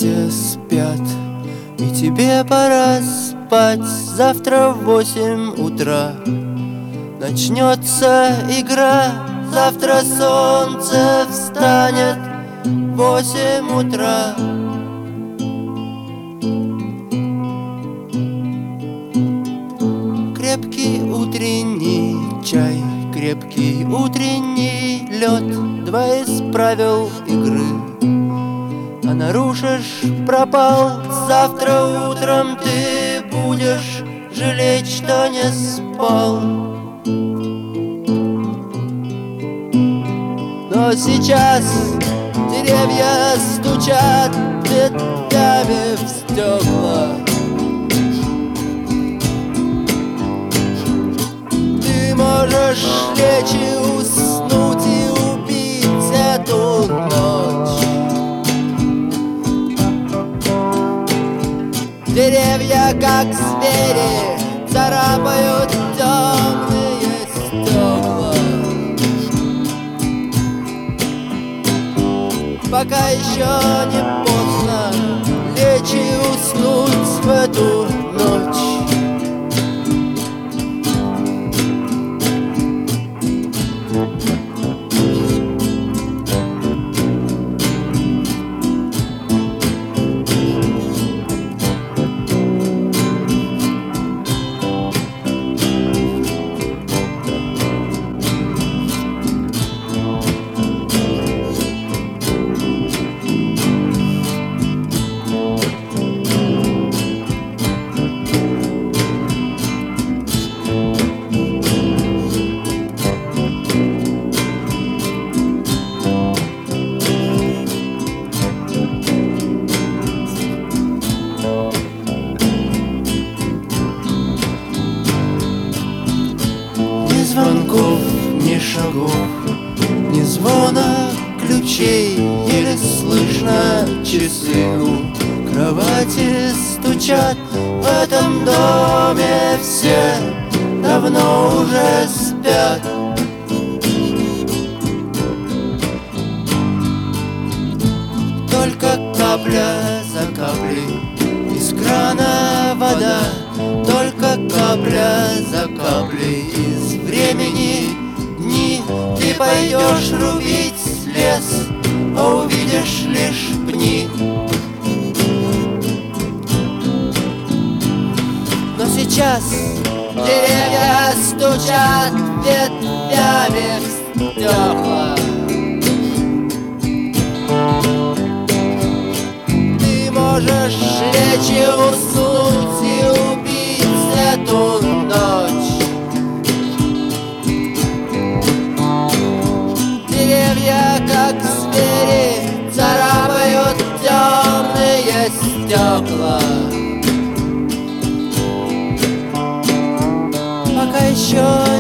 все спят, и тебе пора спать. Завтра в 8 утра начнется игра. Завтра солнце встанет в 8 утра. Крепкий утренний чай, крепкий утренний лед, два из правил игры. А нарушишь — пропал. Завтра утром ты будешь жалеть, что не спал. Но сейчас деревья стучат ветвями в стекла. Ты можешь лечь и уснуть и убить эту ночь. Деревья, как звери, царапают темные стекла. Пока еще не поздно лечь и уснуть в эту ночь. Ни звонков, ни шагов, ни звона ключей. Еле слышно часы у кровати стучат. В этом доме все давно уже спят. Только капля за каплей из крана вода. Только капля за каплей из времени дни. Ты пойдешь рубить лес, а увидишь лишь пни. Но сейчас деревья стучат ветвями в стекла. Ты можешь лечь и уснуть и убить эту ночь. Деревья, как звери, царапают темные стекла. Пока еще